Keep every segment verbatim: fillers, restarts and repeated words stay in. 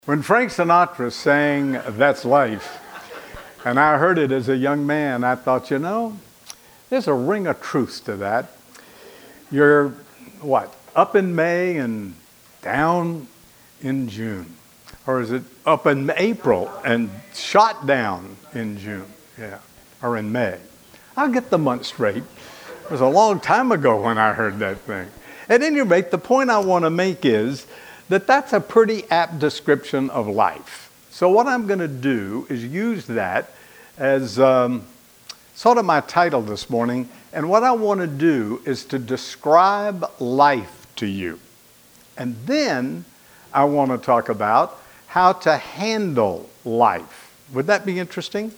When Frank Sinatra sang That's Life, and I heard it as a young man, I thought, you know, there's a ring of truth to that. You're, what, up in May and down in June? Or is it up in April and shot down in June? Yeah, or in May. I'll get the month straight. It was a long time ago when I heard that thing. At any rate, the point I want to make is that that's a pretty apt description of life. So what I'm going to do is use that as um, sort of my title this morning. And what I want to do is to describe life to you. And then I want to talk about how to handle life. Would that be interesting?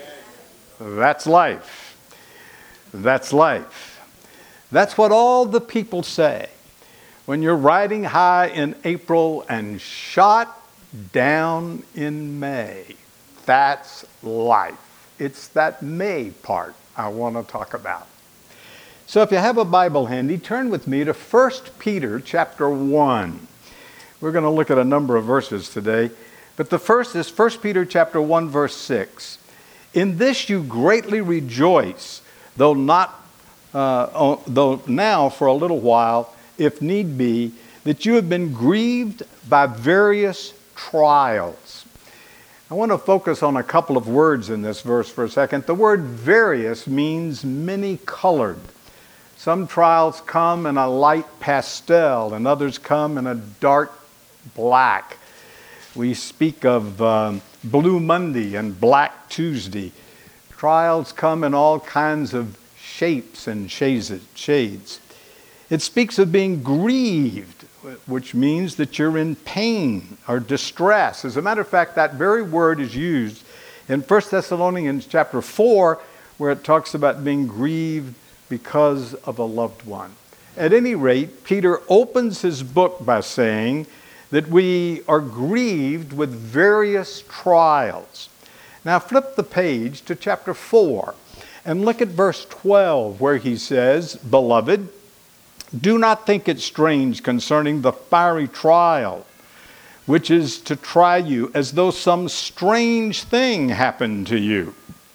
That's life. That's life. That's what all the people say. When you're riding high in April and shot down in May, that's life. It's that May part I want to talk about. So if you have a Bible handy, turn with me to First Peter chapter one. We're going to look at a number of verses today, but the first is First Peter chapter one, verse six. In this you greatly rejoice, though not, uh, though now for a little while, if need be, that you have been grieved by various trials. I want to focus on a couple of words in this verse for a second. The word various means many-colored. Some trials come in a light pastel, and others come in a dark black. We speak of um, Blue Monday and Black Tuesday. Trials come in all kinds of shapes and shades. It speaks of being grieved, which means that you're in pain or distress. As a matter of fact, that very word is used in First Thessalonians chapter four, where it talks about being grieved because of a loved one. At any rate, Peter opens his book by saying that we are grieved with various trials. Now flip the page to chapter four and look at verse twelve, where he says, "Beloved, do not think it strange concerning the fiery trial, which is to try you as though some strange thing happened to you."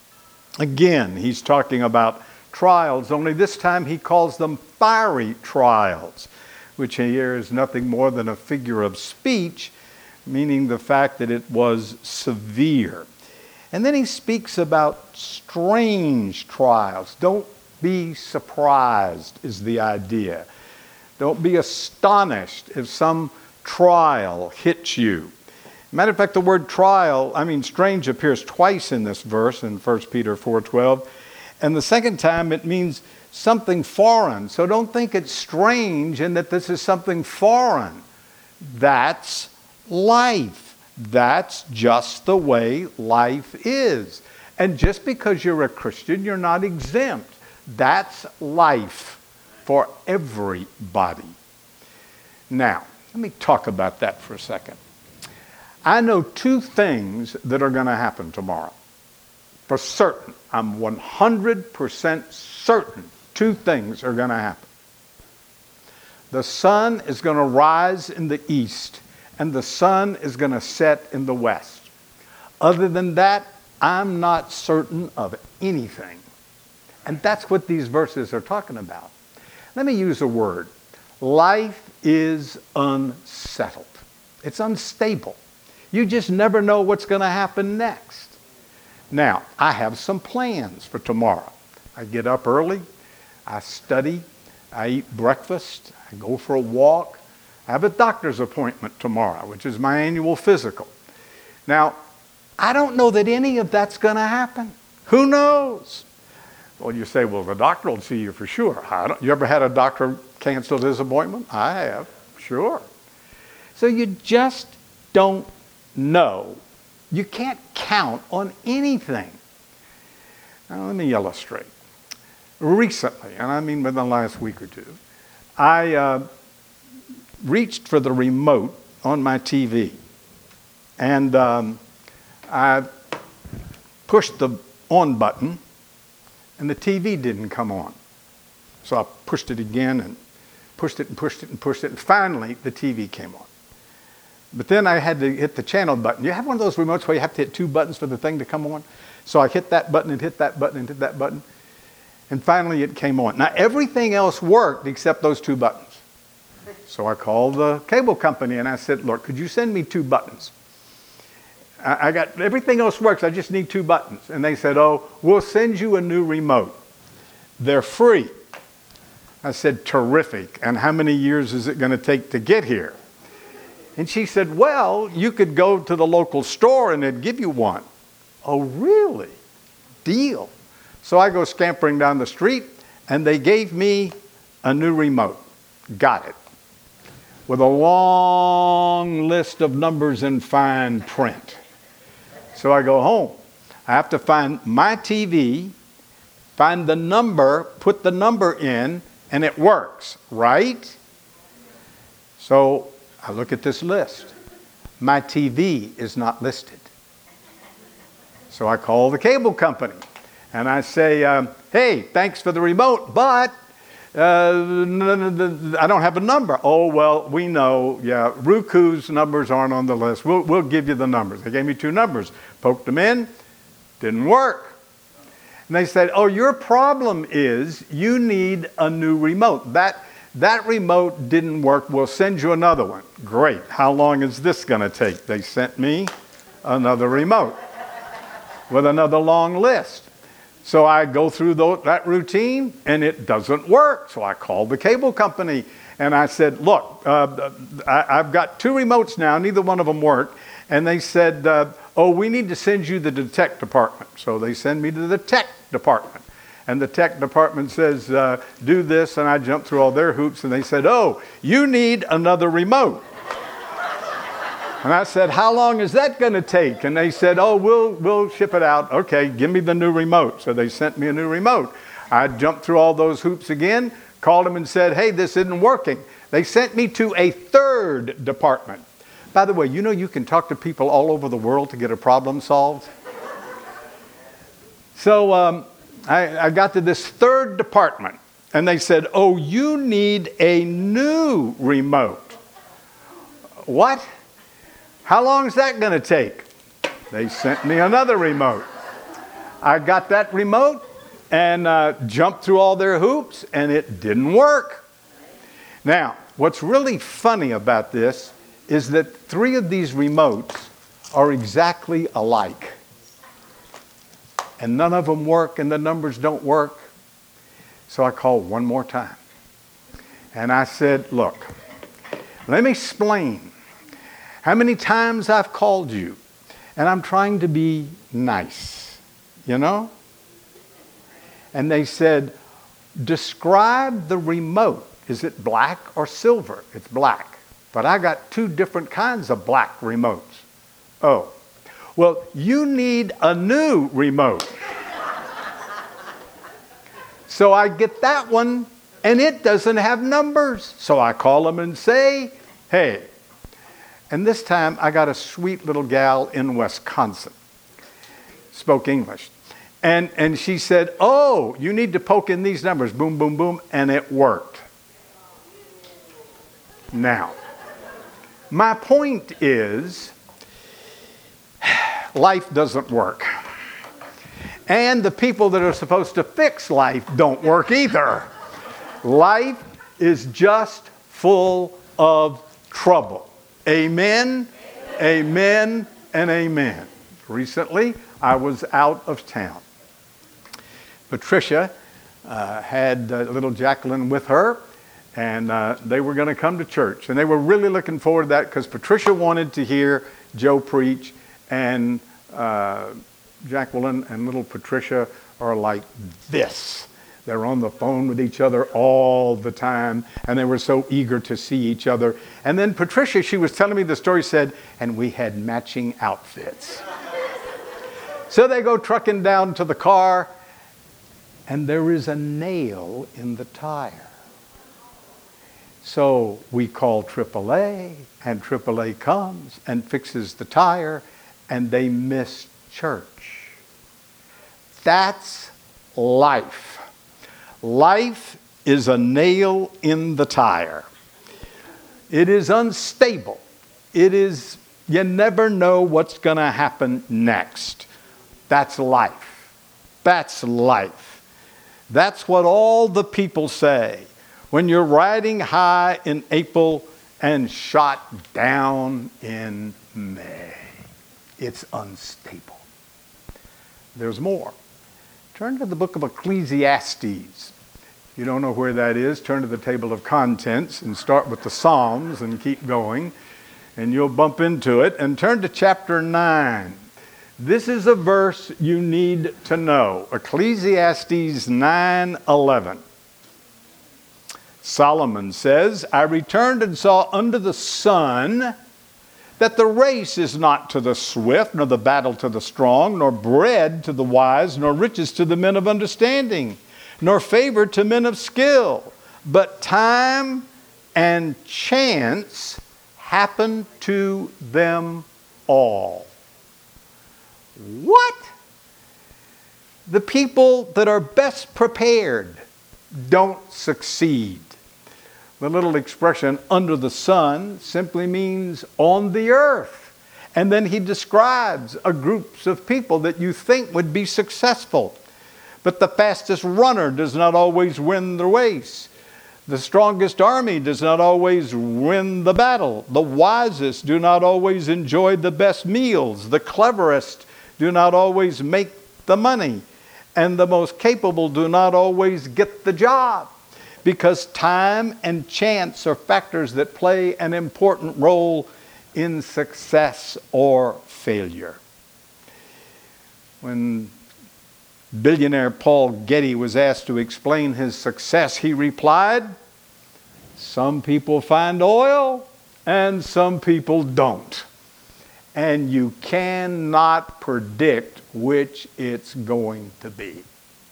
Again, he's talking about trials, only this time he calls them fiery trials, which here is nothing more than a figure of speech, meaning the fact that it was severe. And then he speaks about strange trials. Don't be surprised is the idea. Don't be astonished if some trial hits you. Matter of fact, the word trial, I mean strange, appears twice in this verse in First Peter four twelve. And the second time it means something foreign. So don't think it's strange and that this is something foreign. That's life. That's just the way life is. And just because you're a Christian, you're not exempt. That's life for everybody. Now, let me talk about that for a second. I know two things that are going to happen tomorrow. For certain. I'm one hundred percent certain two things are going to happen. The sun is going to rise in the east, and the sun is going to set in the west. Other than that, I'm not certain of anything. And that's what these verses are talking about. Let me use a word. Life is unsettled. It's unstable. You just never know what's going to happen next. Now, I have some plans for tomorrow. I get up early. I study. I eat breakfast. I go for a walk. I have a doctor's appointment tomorrow, which is my annual physical. Now, I don't know that any of that's going to happen. Who knows? Well, you say, well, the doctor will see you for sure. I don't, you ever had a doctor cancel his appointment? I have, sure. So you just don't know. You can't count on anything. Now, let me illustrate. Recently, and I mean within the last week or two, I uh, reached for the remote on my T V. And um, I pushed the on button, and the T V didn't come on. So I pushed it again and pushed it and pushed it and pushed it, and finally the T V came on. But then I had to hit the channel button. You have one of those remotes where you have to hit two buttons for the thing to come on? So I hit that button and hit that button and hit that button. And finally it came on. Now everything else worked except those two buttons. So I called the cable company and I said, look, could you send me two buttons? I, I got, everything else works, I just need two buttons. And they said, oh, we'll send you a new remote. They're free. I said, terrific. And how many years is it going to take to get here? And she said, well, you could go to the local store and they'd give you one. Oh, really? Deal. So I go scampering down the street and they gave me a new remote. Got it. With a long list of numbers in fine print. So I go home. I have to find my T V, find the number, put the number in, and it works, right? So I look at this list. My T V is not listed. So I call the cable company and I say, um, hey, thanks for the remote, but uh, I don't have a number. Oh, well, we know, yeah, Roku's numbers aren't on the list. We'll, we'll give you the numbers. They gave me two numbers. Poked them in, didn't work. And they said, oh, your problem is you need a new remote. That, that remote didn't work. We'll send you another one. Great. How long is this going to take? They sent me another remote with another long list. So I go through th- that routine and it doesn't work. So I called the cable company and I said, look, uh, I, I've got two remotes now. Neither one of them work. And they said, uh, oh, we need to send you to the tech department. So they send me to the tech department. And the tech department says, uh, do this. And I jumped through all their hoops and they said, oh, you need another remote. And I said, how long is that going to take? And they said, oh, we'll we'll ship it out. Okay, give me the new remote. So they sent me a new remote. I jumped through all those hoops again, called them and said, hey, this isn't working. They sent me to a third department. By the way, you know you can talk to people all over the world to get a problem solved? So um, I, I got to this third department, and they said, oh, you need a new remote. What? How long is that going to take? They sent me another remote. I got that remote and uh, jumped through all their hoops, and it didn't work. Now, what's really funny about this is that three of these remotes are exactly alike. And none of them work, and the numbers don't work. So I called one more time. And I said, look, let me explain how many times I've called you, and I'm trying to be nice, you know? And they said, describe the remote. Is it black or silver? It's black. But I got two different kinds of black remotes. Oh, well, you need a new remote. So I get that one, and it doesn't have numbers. So I call them and say, hey. And this time I got a sweet little gal in Wisconsin, spoke English. And, and she said, oh, you need to poke in these numbers, boom, boom, boom, and it worked. Now, my point is, life doesn't work. And the people that are supposed to fix life don't work either. Life is just full of trouble. Amen, amen, and amen. Recently, I was out of town. Patricia uh, had uh, little Jacqueline with her, and uh, they were going to come to church. And they were really looking forward to that because Patricia wanted to hear Joe preach, and uh, Jacqueline and little Patricia are like this. They're on the phone with each other all the time, and they were so eager to see each other. And then Patricia, she was telling me the story, said, and we had matching outfits. So they go trucking down to the car, and there is a nail in the tire. So we call triple A, and triple A comes and fixes the tire, and they miss church. That's life. Life is a nail in the tire. It is unstable. It is, you never know what's going to happen next. That's life. That's life. That's what all the people say. When you're riding high in April and shot down in May. It's unstable. There's more. Turn to the book of Ecclesiastes. If you don't know where that is, turn to the table of contents and start with the Psalms and keep going, and you'll bump into it. And turn to chapter nine. This is a verse you need to know. Ecclesiastes nine eleven. Solomon says, I returned and saw under the sun that the race is not to the swift, nor the battle to the strong, nor bread to the wise, nor riches to the men of understanding, nor favor to men of skill. But time and chance happen to them all. What? The people that are best prepared don't succeed. The little expression, under the sun, simply means on the earth. And then he describes a group of people that you think would be successful. But the fastest runner does not always win the race. The strongest army does not always win the battle. The wisest do not always enjoy the best meals. The cleverest do not always make the money. And the most capable do not always get the job. Because time and chance are factors that play an important role in success or failure. When billionaire Paul Getty was asked to explain his success, he replied, some people find oil and some people don't. And you cannot predict which it's going to be.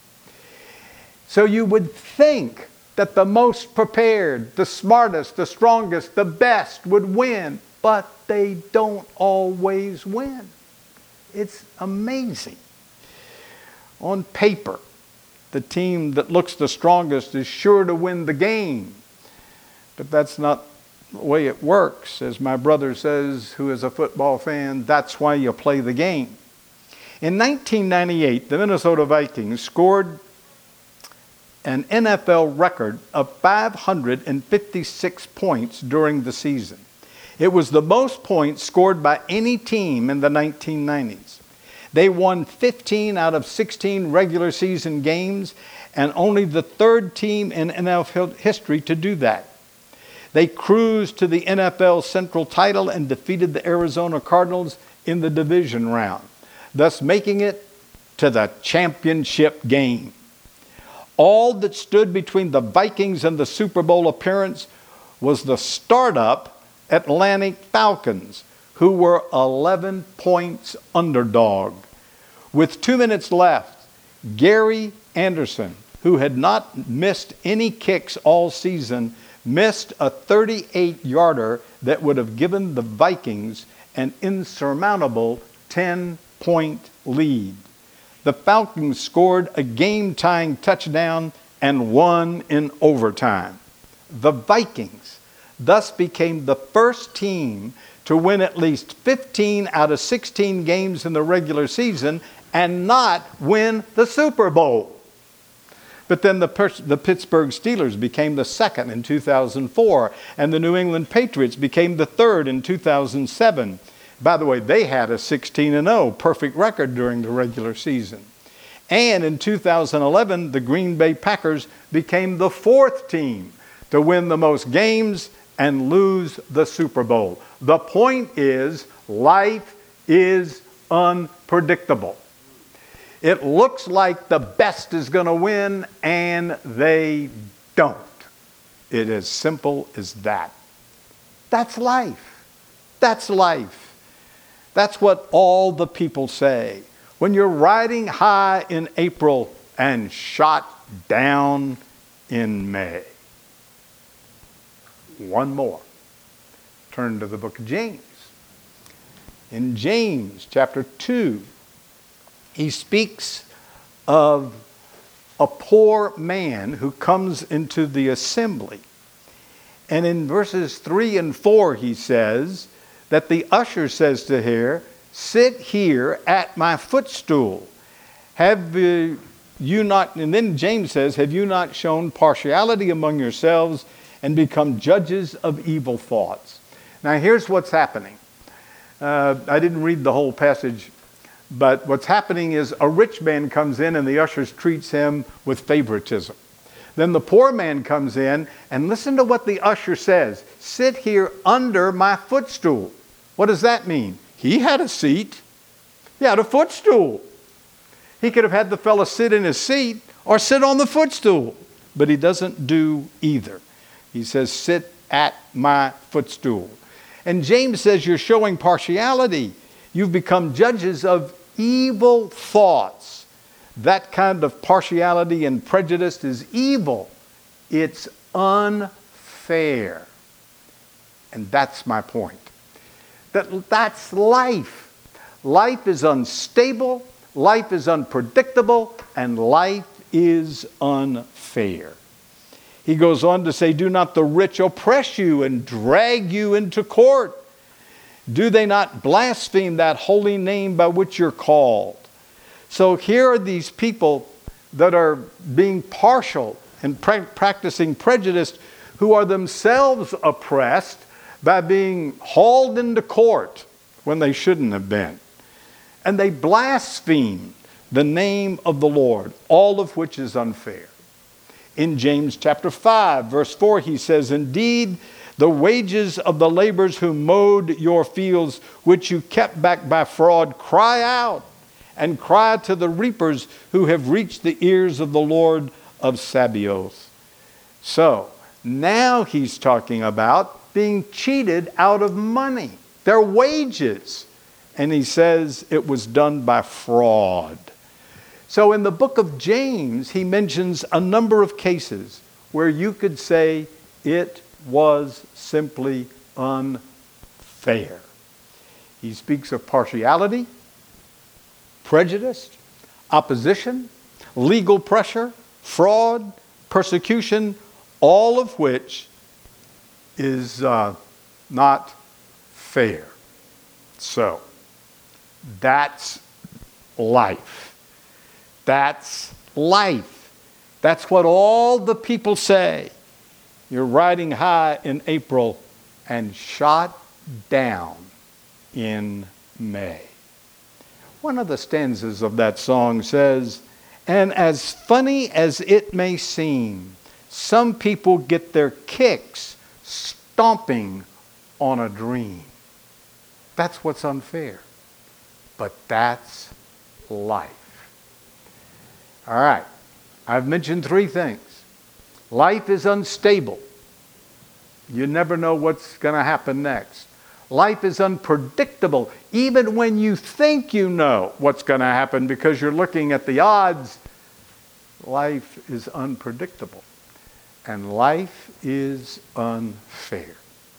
So you would think that the most prepared, the smartest, the strongest, the best would win, but they don't always win. It's amazing. On paper, the team that looks the strongest is sure to win the game. But that's not the way it works. As my brother says, who is a football fan, that's why you play the game. In nineteen ninety-eight, the Minnesota Vikings scored an N F L record of five hundred fifty-six points during the season. It was the most points scored by any team in the nineteen nineties. They won fifteen out of sixteen regular season games, and only the third team in N F L history to do that. They cruised to the N F L Central title and defeated the Arizona Cardinals in the division round, thus making it to the championship game. All that stood between the Vikings and the Super Bowl appearance was the startup Atlantic Falcons, who were eleven points underdog. With two minutes left, Gary Anderson, who had not missed any kicks all season, missed a thirty-eight yarder that would have given the Vikings an insurmountable ten-point lead. The Falcons scored a game-tying touchdown and won in overtime. The Vikings thus became the first team to win at least fifteen out of sixteen games in the regular season and not win the Super Bowl. But then the, per- the Pittsburgh Steelers became the second in two thousand four, and the New England Patriots became the third in two thousand seven. By the way, they had a sixteen and oh perfect record during the regular season. And in two thousand eleven, the Green Bay Packers became the fourth team to win the most games and lose the Super Bowl. The point is, life is unpredictable. It looks like the best is going to win, and they don't. It is simple as that. That's life. That's life. That's what all the people say. When you're riding high in April and shot down in May. One more. Turn to the book of James. In James chapter two, he speaks of a poor man who comes into the assembly. And in verses three and four, he says, that the usher says to her, sit here at my footstool. Have uh, you not, and then James says, have you not shown partiality among yourselves and become judges of evil thoughts? Now here's what's happening. Uh, I didn't read the whole passage, but what's happening is a rich man comes in and the ushers treats him with favoritism. Then the poor man comes in, and listen to what the usher says. Sit here under my footstool. What does that mean? He had a seat. He had a footstool. He could have had the fellow sit in his seat or sit on the footstool, but he doesn't do either. He says, sit at my footstool. And James says you're showing partiality. You've become judges of evil thoughts. That kind of partiality and prejudice is evil. It's unfair. And that's my point. That, that's life. Life is unstable, life is unpredictable, and life is unfair. He goes on to say, do not the rich oppress you and drag you into court? Do they not blaspheme that holy name by which you're called? So here are these people that are being partial and pra- practicing prejudice, who are themselves oppressed by being hauled into court when they shouldn't have been. And they blaspheme the name of the Lord, all of which is unfair. In James chapter five, verse four, he says, indeed, the wages of the laborers who mowed your fields, which you kept back by fraud, cry out, and cry to the reapers who have reached the ears of the Lord of Sabaoth. So, now he's talking about being cheated out of money, their wages. And he says it was done by fraud. So in the book of James, he mentions a number of cases where you could say it was simply unfair. He speaks of partiality, prejudice, opposition, legal pressure, fraud, persecution, all of which is uh, not fair. So, that's life. That's life. That's what all the people say. You're riding high in April and shot down in May. One of the stanzas of that song says, and as funny as it may seem, some people get their kicks stomping on a dream. That's what's unfair. But that's life. All right. I've mentioned three things. Life is unstable. You never know what's going to happen next. Life is unpredictable, even when you think you know what's going to happen because you're looking at the odds. Life is unpredictable. And life is unfair.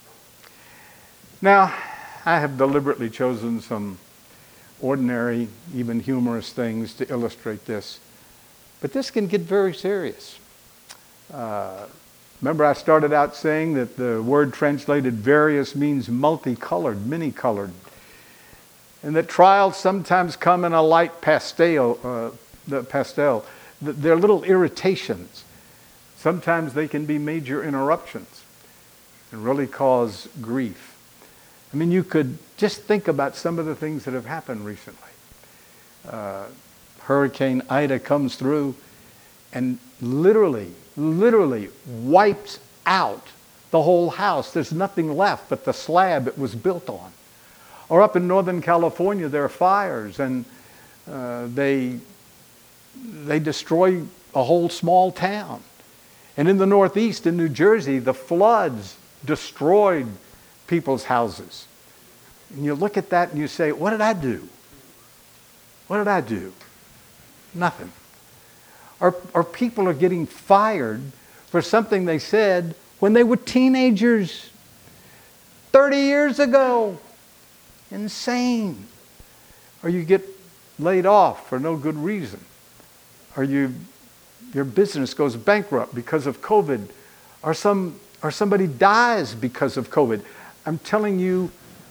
Now, I have deliberately chosen some ordinary, even humorous things to illustrate this. But this can get very serious. Uh, remember I started out saying that the word translated various means multicolored, many-colored. And that trials sometimes come in a light pastel. Uh, the pastel. They're little irritations. Sometimes they can be major interruptions and really cause grief. I mean, you could just think about some of the things that have happened recently. Uh, Hurricane Ida comes through and literally, literally wipes out the whole house. There's nothing left but the slab it was built on. Or up in Northern California, there are fires and uh, they, they destroy a whole small town. And in the Northeast, in New Jersey, the floods destroyed people's houses. And you look at that and you say, what did I do? What did I do? Nothing. Or, or people are getting fired for something they said when they were teenagers thirty years ago. Insane. Or you get laid off for no good reason. Or you, your business goes bankrupt because of COVID. Or some or somebody dies because of COVID. I'm telling you,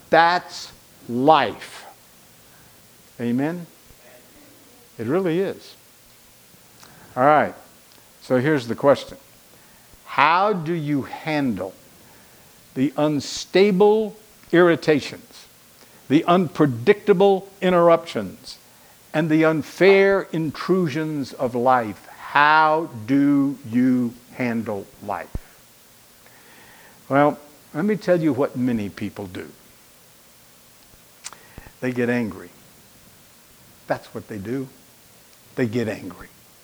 That's life. Amen? It really is. All right. So here's the question. How do you handle the unstable irritations, the unpredictable interruptions, and the unfair intrusions of life? How do you handle life? Well, let me tell you what many people do. They get angry. That's what they do. They get angry.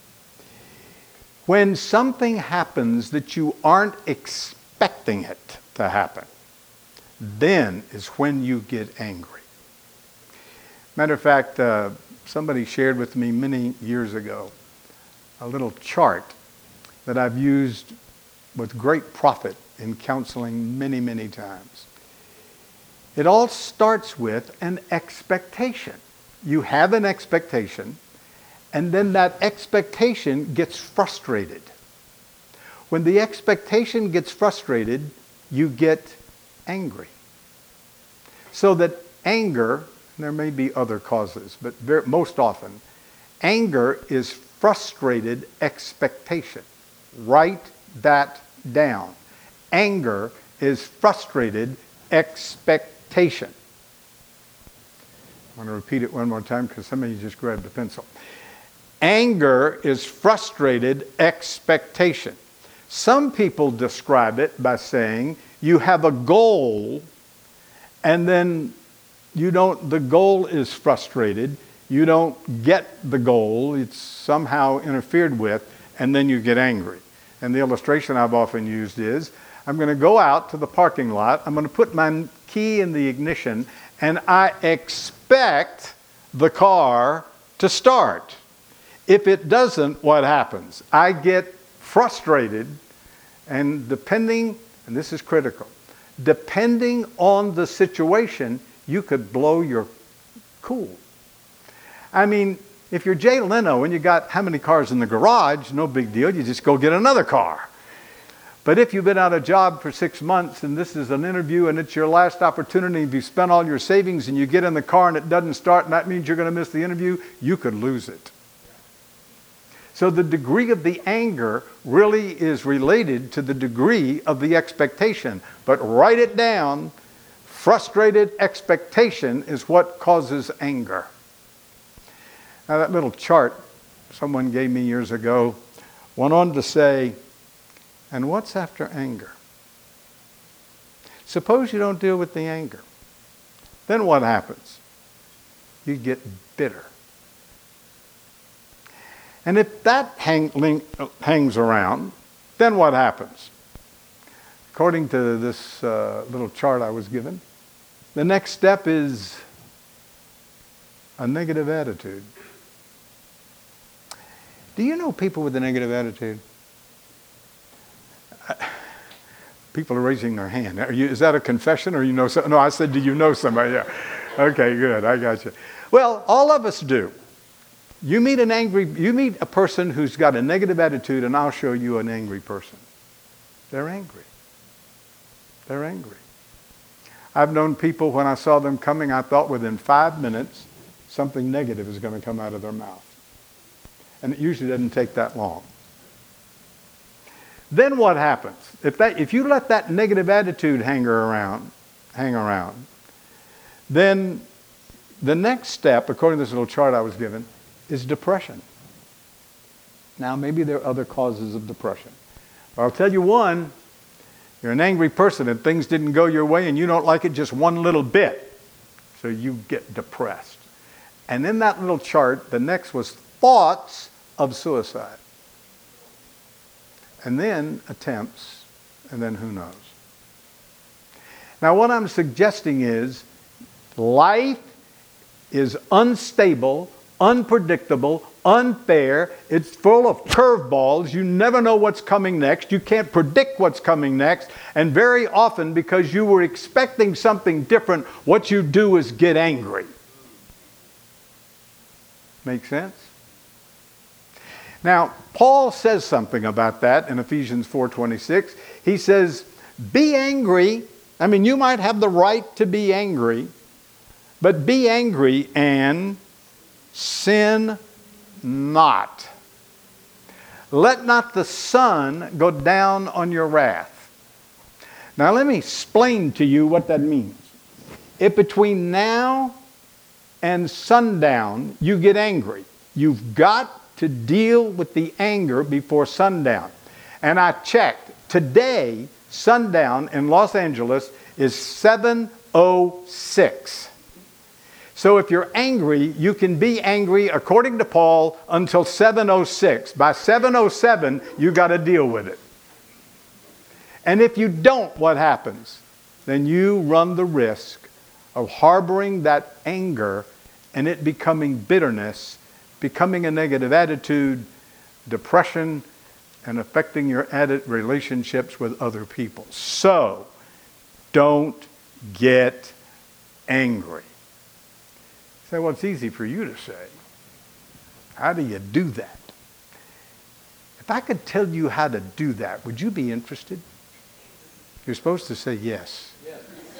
When something happens that you aren't expecting it to happen, then is when you get angry. Matter of fact, uh, somebody shared with me many years ago a little chart that I've used with great profit in counseling many, many times. It all starts with an expectation. You have an expectation, and then that expectation gets frustrated. When the expectation gets frustrated, you get angry. So that anger, there may be other causes, but very, most often, anger is frustrated expectation. Write that down. Anger is frustrated expectation. I'm going to repeat it one more time because some of you just grabbed a pencil. Anger is frustrated expectation. Some people describe it by saying you have a goal and then you don't, the goal is frustrated. You don't get the goal. It's somehow interfered with, and then you get angry. And the illustration I've often used is, I'm going to go out to the parking lot, I'm going to put my key in the ignition, and I expect the car to start. If it doesn't, what happens? I get frustrated, and depending, and this is critical, depending on the situation, you could blow your cool. I mean, if you're Jay Leno and you got how many cars in the garage, no big deal, you just go get another car. But if you've been out of a job for six months and this is an interview and it's your last opportunity, if you spent all your savings and you get in the car and it doesn't start and that means you're going to miss the interview, you could lose it. So the degree of the anger really is related to the degree of the expectation. But write it down. Frustrated expectation is what causes anger. Now that little chart someone gave me years ago went on to say, and what's after anger? Suppose you don't deal with the anger. Then what happens? You get bitter. And if that hang, link, hangs around, then what happens? According to this uh, little chart I was given, the next step is a negative attitude. Do you know people with a negative attitude? People are raising their hand. Are you, is that a confession or you know some, no, I said, do you know somebody? Yeah. Okay, good. I got you. Well, all of us do. You meet an angry, you meet a person who's got a negative attitude, and I'll show you an angry person. They're angry. They're angry. I've known people, when I saw them coming, I thought within five minutes, something negative is going to come out of their mouth. And it usually doesn't take that long. Then what happens? If that, if you let that negative attitude hang around, hang around, then the next step, according to this little chart I was given, is depression. Now, maybe there are other causes of depression. But I'll tell you one, you're an angry person and things didn't go your way and you don't like it just one little bit. So you get depressed. And in that little chart, the next was thoughts of suicide. And then attempts, and then who knows. Now what I'm suggesting is life is unstable, unpredictable, unfair. It's full of curveballs. You never know what's coming next. You can't predict what's coming next. And very often, because you were expecting something different, what you do is get angry. Make sense? Now, Paul says something about that in Ephesians four twenty-six. He says, be angry, I mean, you might have the right to be angry, but be angry and sin not. Let not the sun go down on your wrath. Now let me explain to you what that means. If between now and sundown you get angry, you've got to deal with the anger before sundown. And I checked. Today, sundown in Los Angeles is seven oh six. So if you're angry, you can be angry, according to Paul, until seven oh six. By seven oh seven, you got to deal with it. And if you don't, what happens? Then you run the risk of harboring that anger and it becoming bitterness, becoming a negative attitude, depression, and affecting your added relationships with other people. So, don't get angry. You say, well, it's easy for you to say. How do you do that? If I could tell you how to do that, would you be interested? You're supposed to say yes. Yes.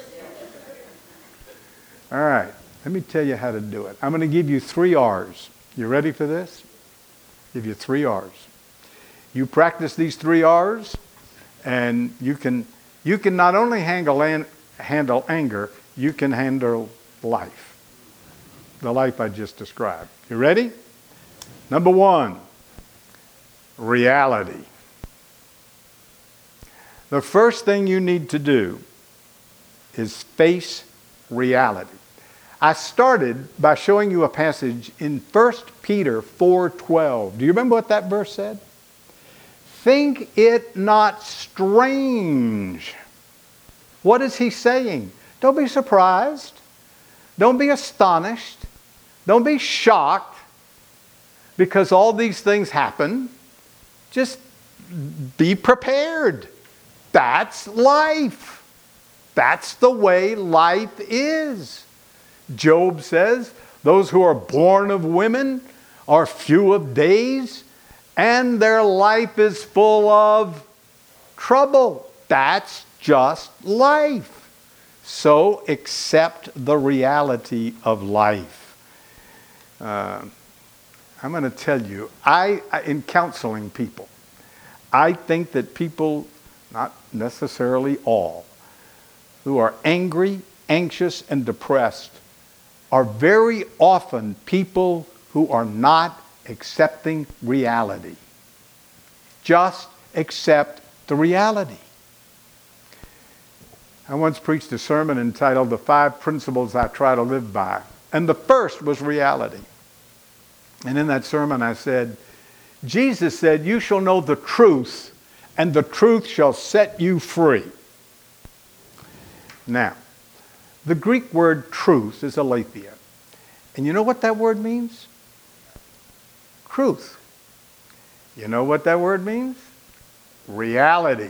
All right, let me tell you how to do it. I'm going to give you three R's. You ready for this? Give you three R's. You practice these three R's, and you can you can not only handle an, handle anger, you can handle life. The life I just described. You ready? Number one, reality. The first thing you need to do is face reality. I started by showing you a passage in First Peter four twelve. Do you remember what that verse said? Think it not strange. What is he saying? Don't be surprised. Don't be astonished. Don't be shocked because all these things happen. Just be prepared. That's life. That's the way life is. Job says, those who are born of women are few of days, and their life is full of trouble. That's just life. So accept the reality of life. Uh, I'm going to tell you, I, in counseling people, I think that people, not necessarily all, who are angry, anxious, and depressed are very often people who are not accepting reality. Just accept the reality. I once preached a sermon entitled The Five Principles I Try to Live By. And the first was reality. And in that sermon I said, Jesus said, you shall know the truth, and the truth shall set you free. Now, the Greek word truth is aletheia. And you know what that word means? Truth. You know what that word means? Reality.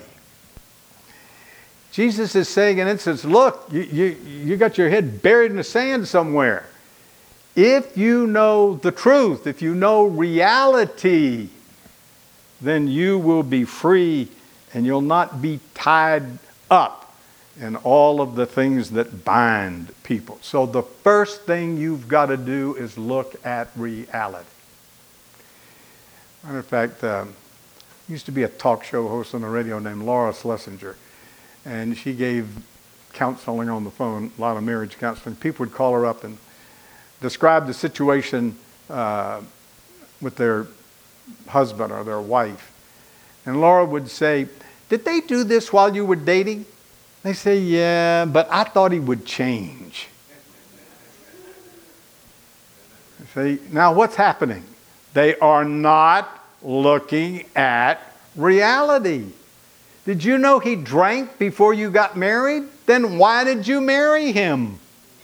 Jesus is saying, and it says, look, you, you, you got your head buried in the sand somewhere. If you know the truth, if you know reality, then you will be free and you'll not be tied up in all of the things that bind people. So the first thing you've got to do is look at reality. Matter of fact, um, used to be a talk show host on the radio named Laura Schlesinger, and she gave counseling on the phone, a lot of marriage counseling. People would call her up and describe the situation uh, with their husband or their wife. And Laura would say, did they do this while you were dating? They say, yeah, but I thought he would change. See, now what's happening? They are not looking at reality. Did you know he drank before you got married? Then why did you marry him?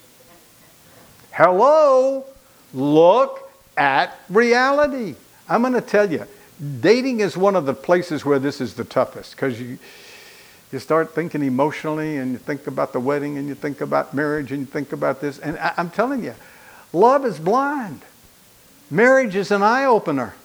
Hello? Look at reality. I'm going to tell you, dating is one of the places where this is the toughest, because you you start thinking emotionally, and you think about the wedding, and you think about marriage, and you think about this. And I, I'm telling you, love is blind. Marriage is an eye-opener.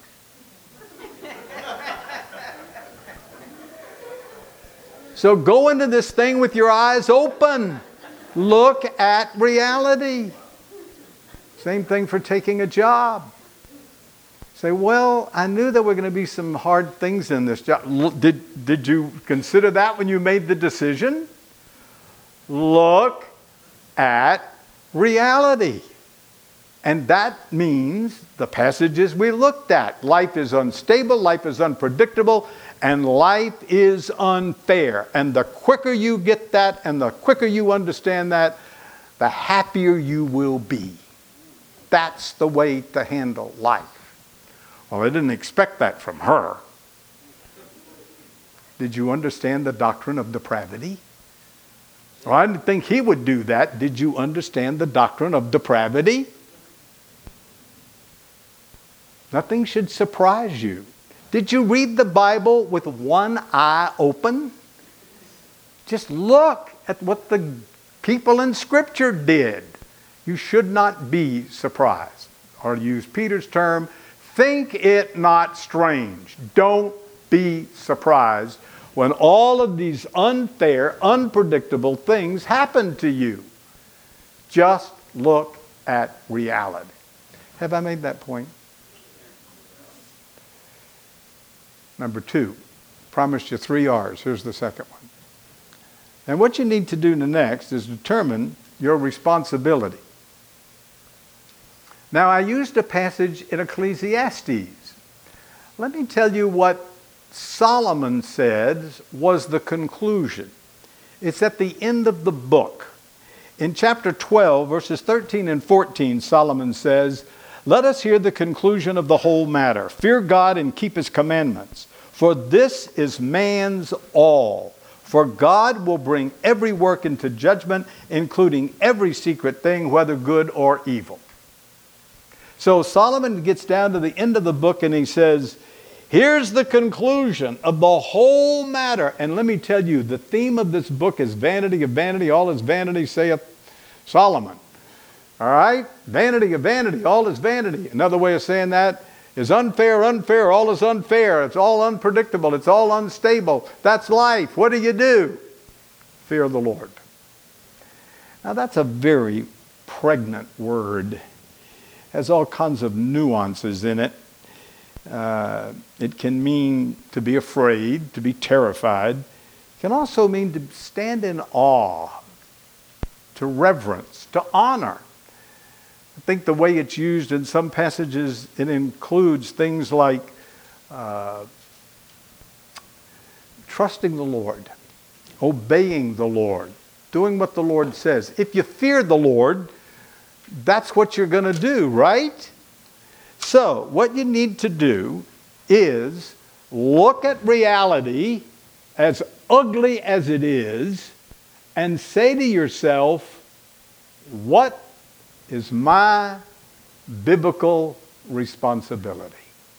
So go into this thing with your eyes open. Look at reality. Same thing for taking a job. Say, well, I knew there were going to be some hard things in this job. Did, did you consider that when you made the decision? Look at reality. And that means the passages we looked at. Life is unstable, life is unpredictable, and life is unfair. And the quicker you get that and the quicker you understand that, the happier you will be. That's the way to handle life. Well, I didn't expect that from her. Did you understand the doctrine of depravity? Well, I didn't think he would do that. Did you understand the doctrine of depravity? Nothing should surprise you. Did you read the Bible with one eye open? Just look at what the people in Scripture did. You should not be surprised. Or to use Peter's term, think it not strange. Don't be surprised when all of these unfair, unpredictable things happen to you. Just look at reality. Have I made that point? Number two, promised you three R's. Here's the second one. And what you need to do next is determine your responsibility. Now, I used a passage in Ecclesiastes. Let me tell you what Solomon said was the conclusion. It's at the end of the book. In chapter twelve, verses thirteen and fourteen, Solomon says, "Let us hear the conclusion of the whole matter. Fear God and keep his commandments. For this is man's all. For God will bring every work into judgment, including every secret thing, whether good or evil." So Solomon gets down to the end of the book and he says, here's the conclusion of the whole matter. And let me tell you, the theme of this book is vanity of vanity. All is vanity, saith Solomon. All right? Vanity of vanity. All is vanity. Another way of saying that is unfair, unfair. All is unfair. It's all unpredictable. It's all unstable. That's life. What do you do? Fear the Lord. Now that's a very pregnant word. Has all kinds of nuances in it. Uh, it can mean to be afraid, to be terrified. It can also mean to stand in awe, to reverence, to honor. I think the way it's used in some passages, it includes things like uh, trusting the Lord, obeying the Lord, doing what the Lord says. If you fear the Lord, that's what you're going to do, right? So, what you need to do is look at reality, as ugly as it is, and say to yourself, what is my biblical responsibility?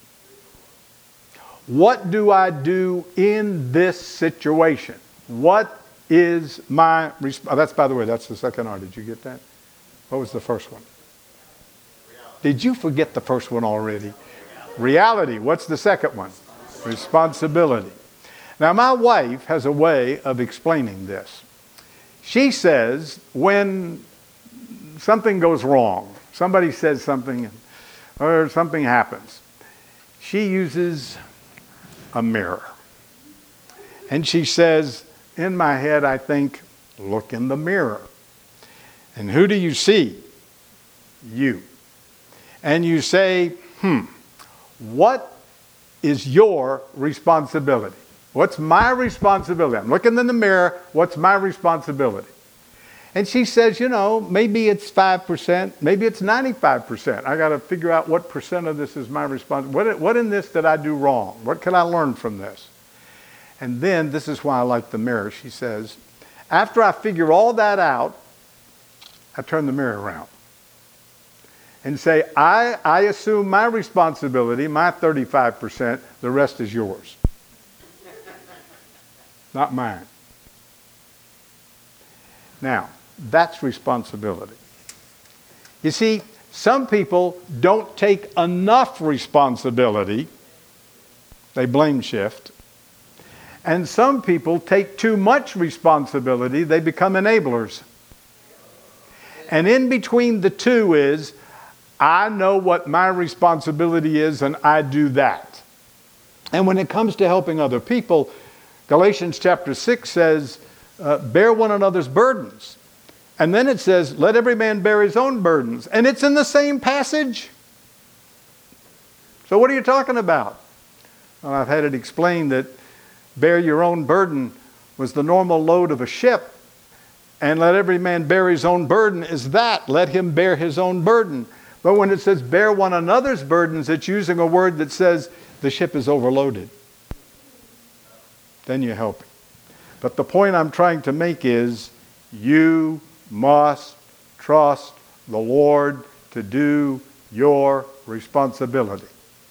What do I do in this situation? What is my responsibility? Oh, that's, by the way, that's the second R. Did you get that? What was the first one? Reality. Did you forget the first one already? Reality. Reality. What's the second one? Responsibility. Now, my wife has a way of explaining this. She says when something goes wrong, somebody says something, or something happens, she uses a mirror. And she says, in my head, I think, look in the mirror. And who do you see? You. And you say, hmm, what is your responsibility? What's my responsibility? I'm looking in the mirror. What's my responsibility? And she says, you know, maybe it's five percent. Maybe it's ninety-five percent. I got to figure out what percent of this is my responsibility. What, what in this did I do wrong? What can I learn from this? And then, this is why I like the mirror. She says, after I figure all that out, I turn the mirror around and say, I, I assume my responsibility, my thirty-five percent, the rest is yours. Not mine. Now, that's responsibility. You see, some people don't take enough responsibility. They blame shift. And some people take too much responsibility, they become enablers. And in between the two is, I know what my responsibility is and I do that. And when it comes to helping other people, Galatians chapter six says, uh, bear one another's burdens. And then it says, let every man bear his own burdens. And it's in the same passage. So what are you talking about? Well, I've had it explained that bear your own burden was the normal load of a ship. And let every man bear his own burden is that. Let him bear his own burden. But when it says bear one another's burdens, it's using a word that says the ship is overloaded. Then you help. But the point I'm trying to make is you must trust the Lord to do your responsibility.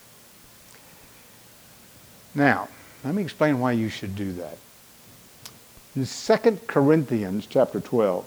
Now, let me explain why you should do that. In Second Corinthians chapter twelve,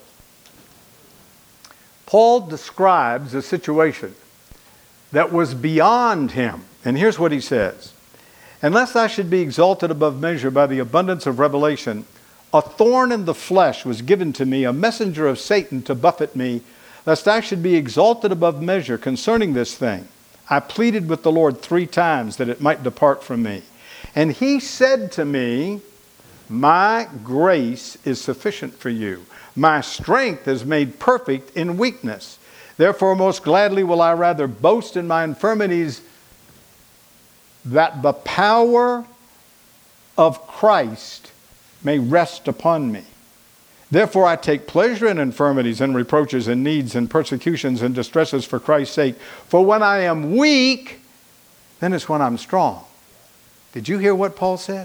Paul describes a situation that was beyond him. And here's what he says. Unless I should be exalted above measure by the abundance of revelation, a thorn in the flesh was given to me, a messenger of Satan to buffet me, lest I should be exalted above measure concerning this thing. I pleaded with the Lord three times that it might depart from me. And he said to me, my grace is sufficient for you. My strength is made perfect in weakness. Therefore, most gladly will I rather boast in my infirmities, that the power of Christ may rest upon me. Therefore, I take pleasure in infirmities and reproaches and needs and persecutions and distresses for Christ's sake. For when I am weak, then it's when I'm strong. Did you hear what Paul said?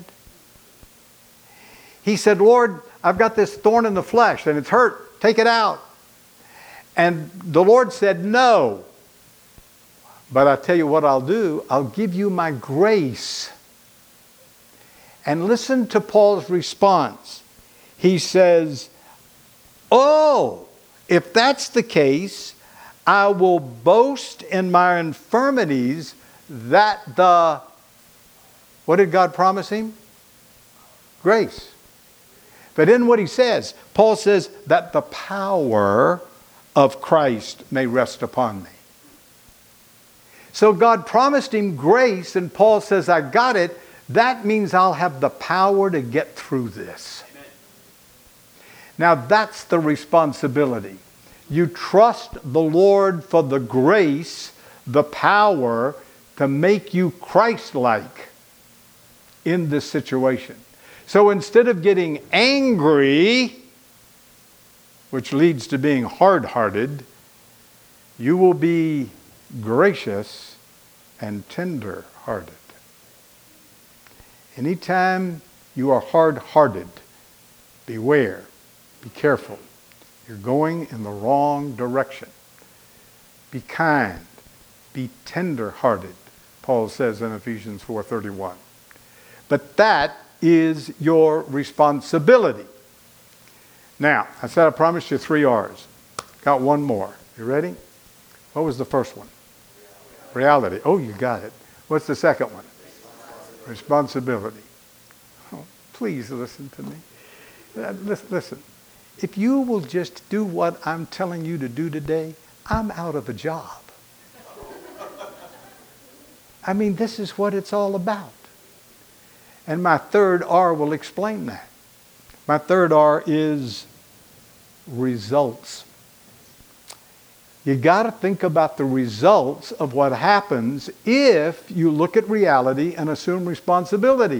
He said, Lord, I've got this thorn in the flesh and it's hurt. Take it out. And the Lord said, no. But I tell you what I'll do. I'll give you my grace. And listen to Paul's response. He says, oh, if that's the case, I will boast in my infirmities that the, what did God promise him? Grace. But in what he says, Paul says that the power of Christ may rest upon me. So God promised him grace, and Paul says, I got it. That means I'll have the power to get through this. Amen. Now that's the responsibility. You trust the Lord for the grace, the power to make you Christ-like in this situation. So instead of getting angry, which leads to being hard-hearted, you will be gracious and tender-hearted. Anytime you are hard-hearted, beware, be careful. You're going in the wrong direction. Be kind, be tender-hearted, Paul says in Ephesians four thirty-one. But that is your responsibility. Now, I said I promised you three R's. Got one more. You ready? What was the first one? Reality. Oh, you got it. What's the second one? Responsibility. Oh, please listen to me. Uh, listen, if you will just do what I'm telling you to do today, I'm out of a job. I mean, this is what it's all about. And my third R will explain that. My third R is results. You got to think about the results of what happens if you look at reality and assume responsibility.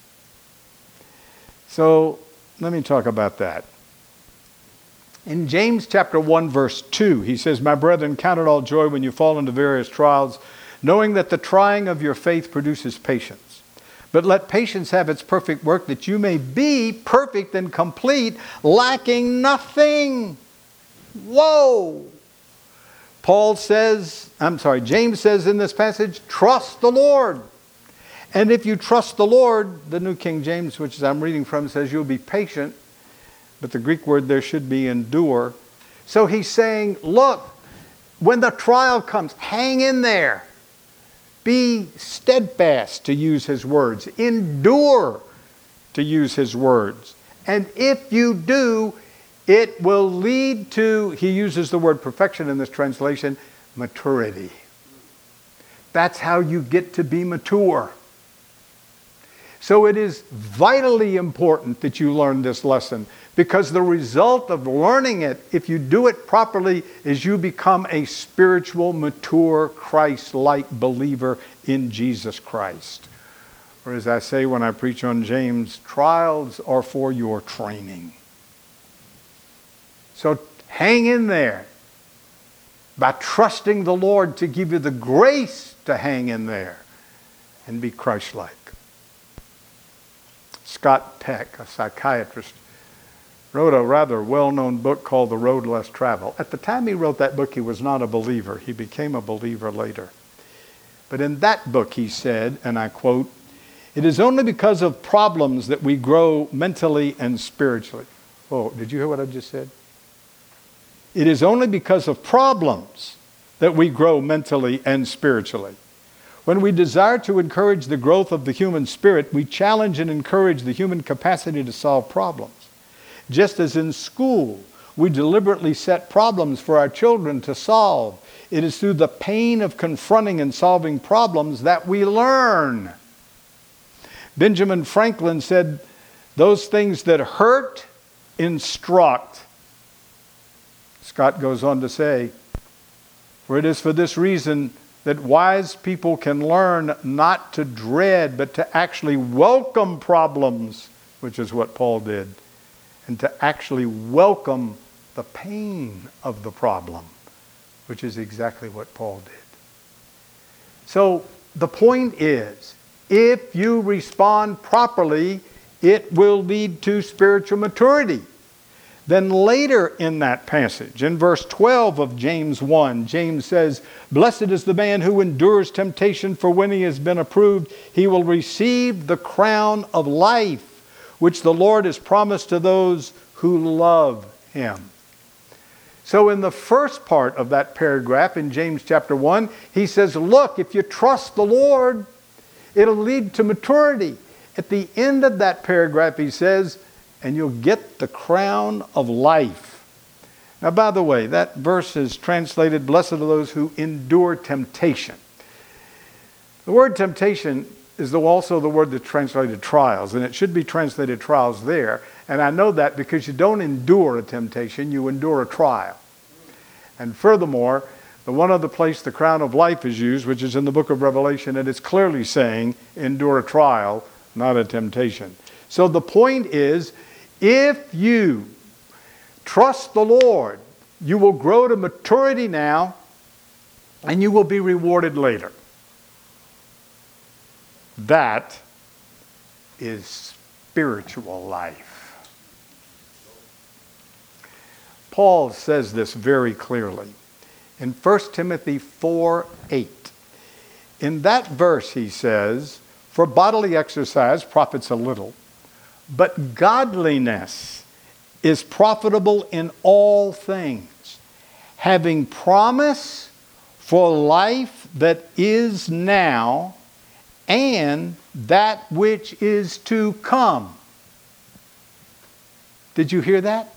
So let me talk about that. In James chapter one, verse two, he says, my brethren, count it all joy when you fall into various trials, knowing that the trying of your faith produces patience. But let patience have its perfect work, that you may be perfect and complete, lacking nothing. Whoa! Paul says, I'm sorry, James says in this passage, trust the Lord. And if you trust the Lord, the New King James, which I'm reading from, says you'll be patient. But the Greek word there should be endure. So he's saying, look, when the trial comes, hang in there. Be steadfast, to use his words. Endure, to use his words. And if you do, it will lead to, he uses the word perfection in this translation, maturity. That's how you get to be mature. So it is vitally important that you learn this lesson, because the result of learning it, if you do it properly, is you become a spiritual, mature, Christ-like believer in Jesus Christ. Or as I say when I preach on James, trials are for your training. So hang in there by trusting the Lord to give you the grace to hang in there and be Christ-like. Scott Peck, a psychiatrist, wrote a rather well-known book called The Road Less Traveled. At the time he wrote that book, he was not a believer. He became a believer later. But in that book he said, and I quote, "It is only because of problems that we grow mentally and spiritually." Oh, did you hear what I just said? It is only because of problems that we grow mentally and spiritually. When we desire to encourage the growth of the human spirit, we challenge and encourage the human capacity to solve problems. Just as in school, we deliberately set problems for our children to solve. It is through the pain of confronting and solving problems that we learn. Benjamin Franklin said, "Those things that hurt instruct." Scott goes on to say, "For it is for this reason that wise people can learn not to dread, but to actually welcome problems," which is what Paul did, and to actually welcome the pain of the problem, which is exactly what Paul did. So the point is, if you respond properly, it will lead to spiritual maturity. Then later in that passage, in verse twelve of James one, James says, "Blessed is the man who endures temptation, for when he has been approved, he will receive the crown of life, which the Lord has promised to those who love him." So in the first part of that paragraph in James chapter one, he says, look, if you trust the Lord, it'll lead to maturity. At the end of that paragraph, he says, and you'll get the crown of life. Now, by the way, that verse is translated, "Blessed are those who endure temptation." The word temptation is also the word that's translated trials, and it should be translated trials there. And I know that because you don't endure a temptation, you endure a trial. And furthermore, the one other place the crown of life is used, which is in the book of Revelation, and it's clearly saying endure a trial, not a temptation. So the point is, if you trust the Lord, you will grow to maturity now, and you will be rewarded later. That is spiritual life. Paul says this very clearly in First Timothy four eight. In that verse he says, "For bodily exercise profits a little, but godliness is profitable in all things, having promise for life that is now and that which is to come." Did you hear that?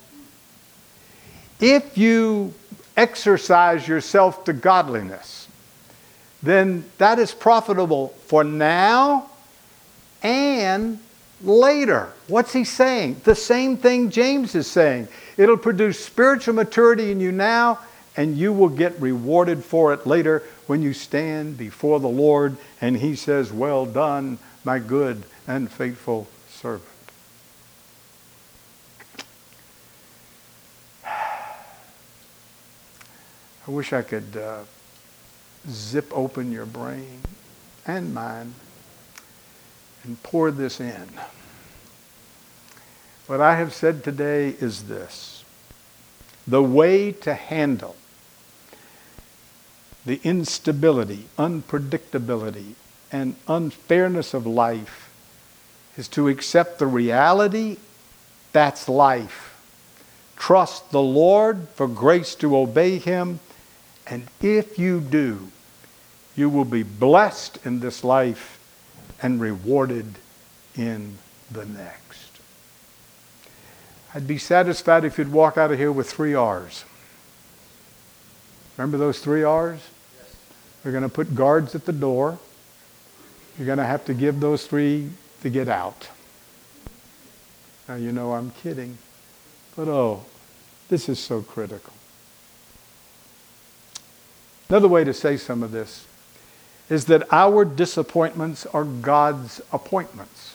If you exercise yourself to godliness, then that is profitable for now and later. What's he saying? The same thing James is saying. It'll produce spiritual maturity in you now, and you will get rewarded for it later when you stand before the Lord and he says, "Well done, my good and faithful servant." I wish I could uh, zip open your brain and mine and pour this in. What I have said today is this: the way to handle the instability, unpredictability, and unfairness of life is to accept the reality that's life. Trust the Lord for grace to obey him, and if you do, you will be blessed in this life and rewarded in the next. I'd be satisfied if you'd walk out of here with three R's. Remember those three R's? Yes. We're going to put guards at the door. You're going to have to give those three to get out. Now, you know I'm kidding. But oh, this is so critical. Another way to say some of this is that our disappointments are God's appointments.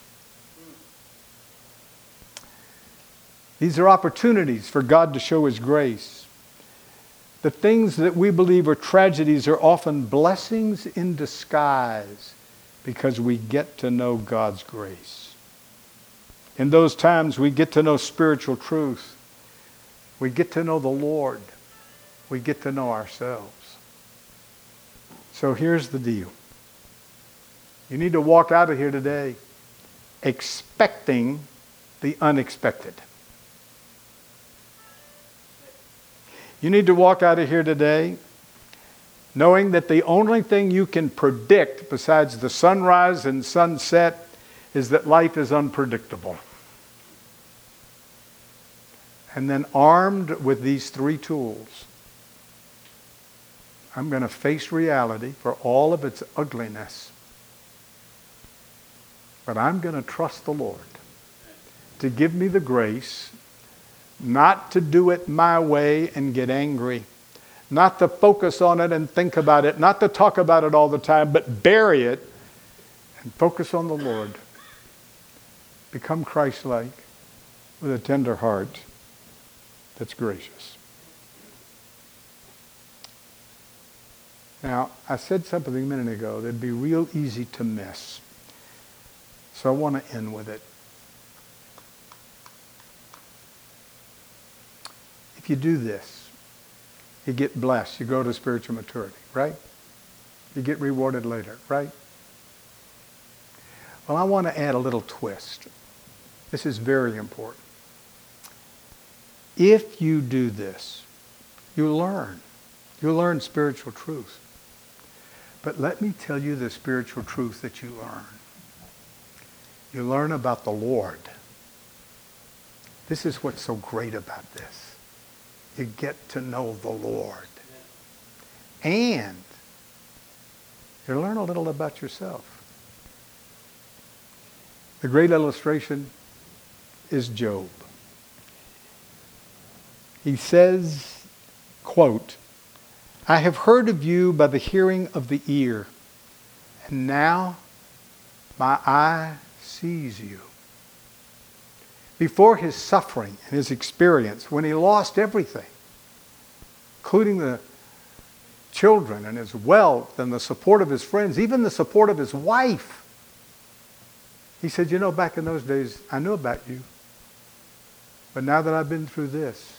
These are opportunities for God to show His grace. The things that we believe are tragedies are often blessings in disguise because we get to know God's grace. In those times, we get to know spiritual truth. We get to know the Lord. We get to know ourselves. So here's the deal. You need to walk out of here today expecting the unexpected. You need to walk out of here today knowing that the only thing you can predict besides the sunrise and sunset is that life is unpredictable. And then armed with these three tools, I'm going to face reality for all of its ugliness. But I'm going to trust the Lord to give me the grace not to do it my way and get angry, not to focus on it and think about it, not to talk about it all the time, but bury it and focus on the Lord. Become Christ-like with a tender heart that's gracious. Now, I said something a minute ago that'd be real easy to miss. So I want to end with it. If you do this, you get blessed. You grow to spiritual maturity, right? You get rewarded later, right? Well, I want to add a little twist. This is very important. If you do this, you learn. You learn spiritual truth. But let me tell you the spiritual truth that you learn. You learn about the Lord. This is what's so great about this. You get to know the Lord. And you learn a little about yourself. The great illustration is Job. He says, quote, I have heard of you by the hearing of the ear, and now my eye sees you. Before his suffering and his experience, when he lost everything, including the children and his wealth and the support of his friends, even the support of his wife, he said, you know, back in those days, I knew about you. But now that I've been through this,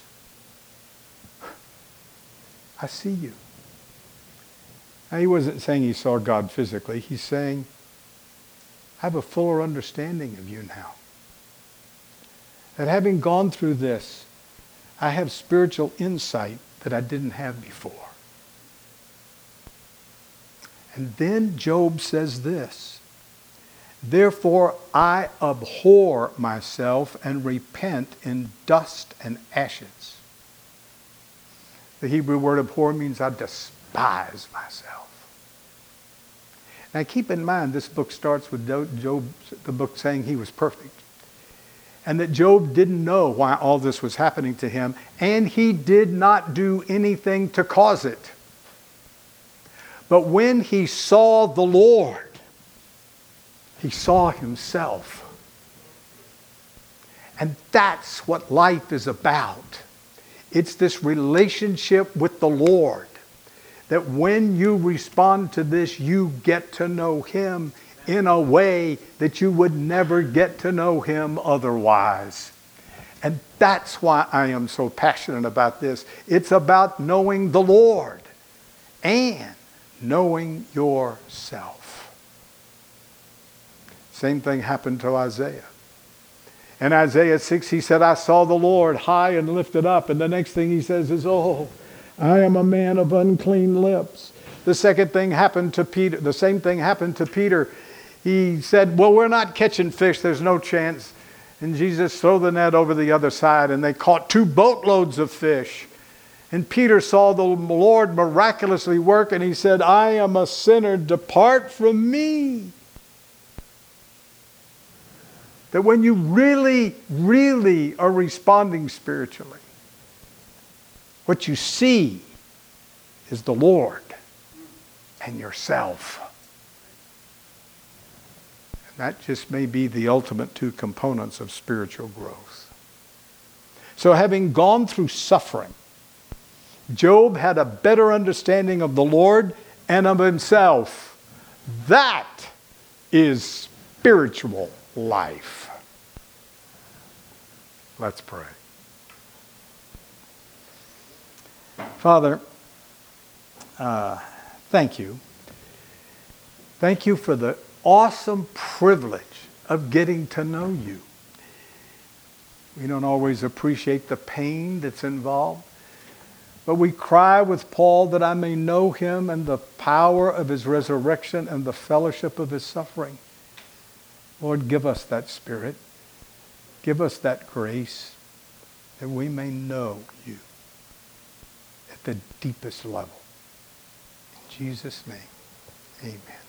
I see you. Now, he wasn't saying he saw God physically. He's saying, I have a fuller understanding of you now. That having gone through this, I have spiritual insight that I didn't have before. And then Job says this, therefore I abhor myself and repent in dust and ashes. The Hebrew word abhor means I despise myself. Now keep in mind, this book starts with Job, the book saying he was perfect. And that Job didn't know why all this was happening to him. And he did not do anything to cause it. But when he saw the Lord, he saw himself. And that's what life is about. It's this relationship with the Lord. That when you respond to this, you get to know Him in a way that you would never get to know Him otherwise. And that's why I am so passionate about this. It's about knowing the Lord and knowing yourself. Same thing happened to Isaiah. In Isaiah six, he said, I saw the Lord high and lifted up. And the next thing he says is, oh, I am a man of unclean lips. The second thing happened to Peter. The same thing happened to Peter. he said, well, we're not catching fish. There's no chance. And Jesus threw the net over the other side, and they caught two boatloads of fish. And Peter saw the Lord miraculously work, and he said, I am a sinner. Depart from me. That when you really, really are responding spiritually, what you see is the Lord and yourself. And that just may be the ultimate two components of spiritual growth. So having gone through suffering, Job had a better understanding of the Lord and of himself. That is spiritual life. Let's pray. Father, uh, thank you. Thank you for the awesome privilege of getting to know you. We don't always appreciate the pain that's involved, but we cry with Paul that I may know him and the power of his resurrection and the fellowship of his suffering. Lord, give us that spirit. Give us that grace that we may know you at the deepest level. In Jesus' name, amen.